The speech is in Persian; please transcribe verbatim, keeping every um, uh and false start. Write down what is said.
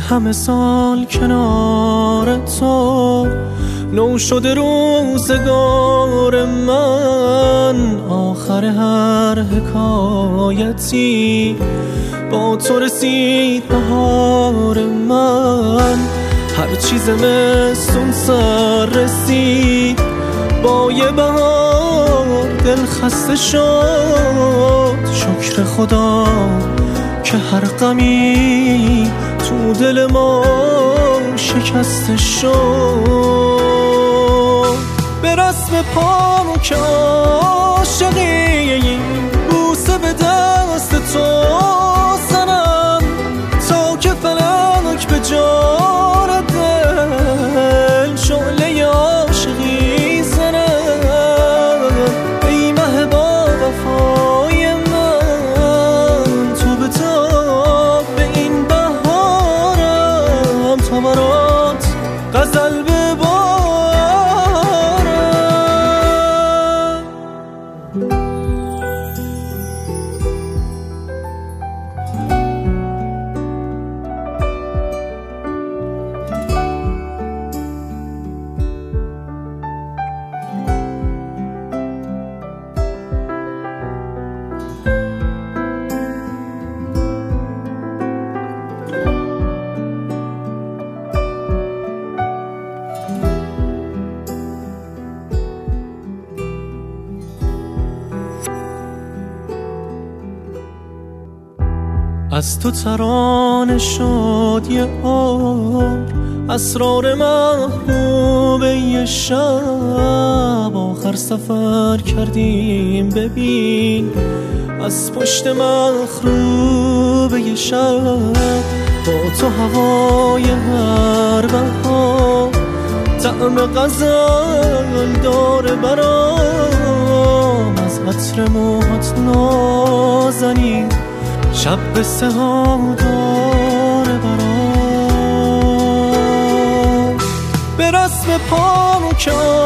همه سال کنار تو، نو شده روزگار من. آخر هر حکایتی با تو رسید بهار من. هر چیز مثل سر رسید با یه بهار، دل خسته شد. شکر خدا که هر غمی تو دل ما شکسته شد. به رسم پامو که عاشقی، بوسه به دست تو زنم تا که فلک به جان دل شعله عاشقی زنم. ای مه با وفای من، تو به تاب به این بهارم تا برات غزل ببارم. از تو ترانه شد یه عمر، اسرار محبوبه یه شب. آخر سفر کردیم ببین از پشت مخروبه یه شب. با تو هوای هر بهار طعم غزل داره برام. از عطر موهات نازنین شب به سها داره برام. به رسم پامو که